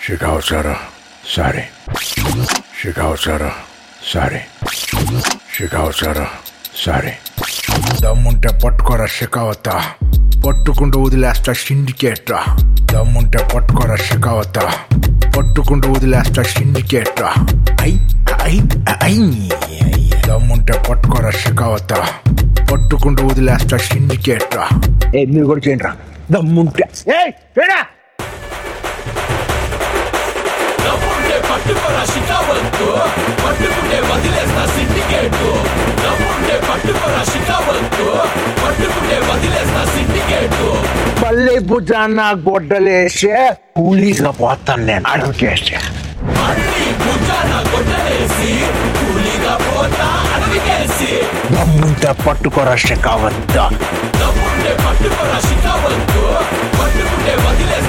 Shikawasara, sorry. Shikawasara, sorry. Shikawasara, sorry. దమ్ముంటే పట్టుకోరా షికావత, పట్టుకుంటూ వదిలేస్తా సిండికేట్రా. దమ్ముంటే పట్టుకోరా షికావత, పట్టుకుంటూ వదిలేస్తా సిండికేట్రా. దమ్ముంటే పట్టుకోరా షికావత, పట్టుకుంటూ వదిలేస్తా సిండికేట్రా. మీరు కూడా చేయండి రా దమ్ముంటే. పట్టుకోరా షికావత్తు, పట్టుకుంటే వదిలేస్తా సిండికేటు. దమ్ముంటే పట్టుకోరా షికావత్తు, పట్టుకుంటే వదిలేస్తా సిండికేటు. పల్లె భుజాన గొడ్డలేసే కూలీగా పోతాను నేను అడవికేసే. మళ్ళీ భుజాన గొడ్డలేసి కూలీగా పోతా అడవికేసి. దమ్ముంటే పట్టుకోరా షికావత్త, దమ్ముంటే పట్టుకోరా షికావత్తు, పట్టుకుంటే వదిలేస్తా